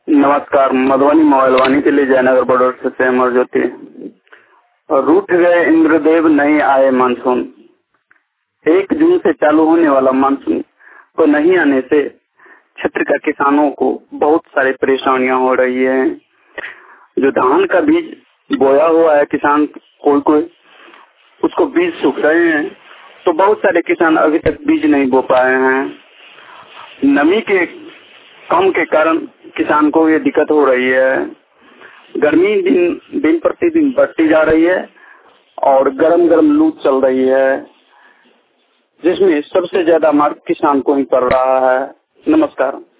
नमस्कार। मधुबनी मोबाइल के लिए जयनगर बॉर्डर से अमर ज्योति। रूठ गए इंद्रदेव, नहीं आए मानसून। 1 जून से चालू होने वाला मानसून को नहीं आने से क्षेत्र का किसानों को बहुत सारी परेशानियां हो रही है। जो धान का बीज बोया हुआ है किसान कोई उसको बीज सूख रहे हैं, तो बहुत सारे किसान अभी तक बीज नहीं बो पाए हैं। नमी के कम के कारण किसान को ये दिक्कत हो रही है। गर्मी दिन प्रतिदिन बढ़ती जा रही है और गरम लू चल रही है, जिसमें सबसे ज्यादा मार किसान को ही पड़ रहा है। नमस्कार।